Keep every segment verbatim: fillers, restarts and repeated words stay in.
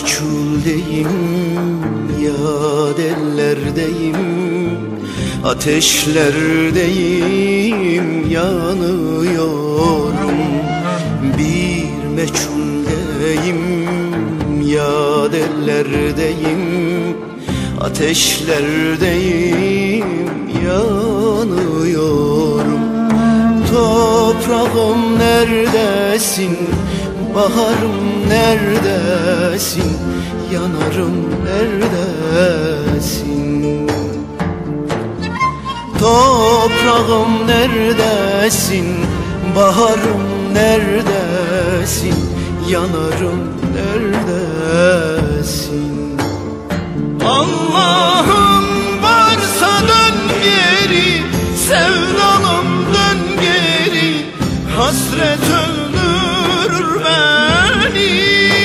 meçhuldeyim, yad ellerdeyim, ateşlerdeyim, yanıyorum. Bir meçhuldeyim, yad ellerdeyim, ateşlerdeyim, yanıyorum. Toprağım neredesin, baharım neredesin, yanarım neredesin? Toprağım neredesin, baharım neredesin, yanarım neredesin? Allah'ım varsa dön geri, sevdalım dön geri, hasret öldürür beni.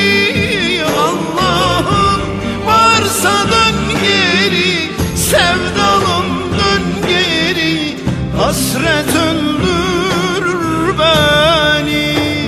Allah'ım varsa dön geri, sevdalım dön geri, hasret öldürür beni.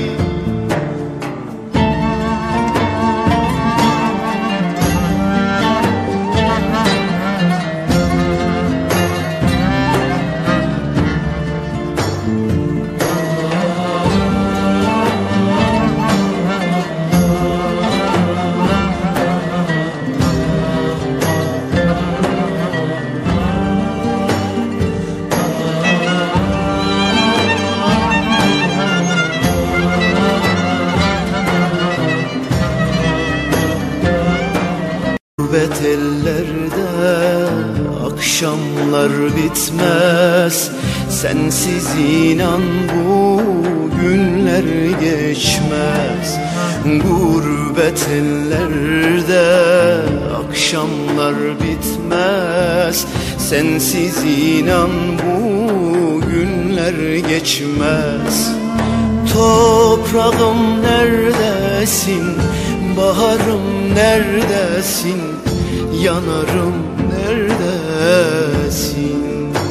Gurbet ellerde akşamlar bitmez, sensiz inan bu günler geçmez. Gurbet ellerde akşamlar bitmez, sensiz inan bu günler geçmez. Toprağım neredesin, baharım neredesin, yanarım neredesin?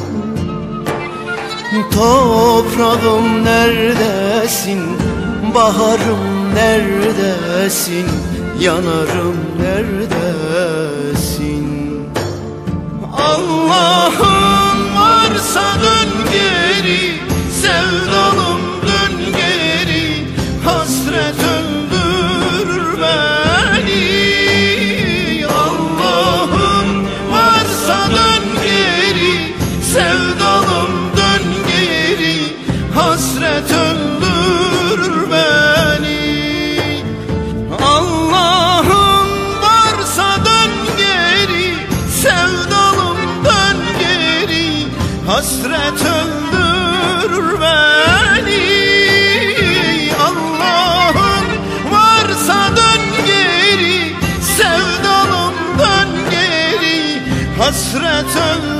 Toprağım neredesin, baharım neredesin, yanarım neredesin? Allah'ım varsa dön geri, sevdalım dön geri, hasret öldürür beni. Allah'ım varsa dön geri, sevdalım dön geri, hasret öldürür beni. Allah'ım varsa dön geri, sevdalım dön geri, hasret öldürür beni. Allah'ım varsa dön geri, sevdalım dön geri, hasret öldürür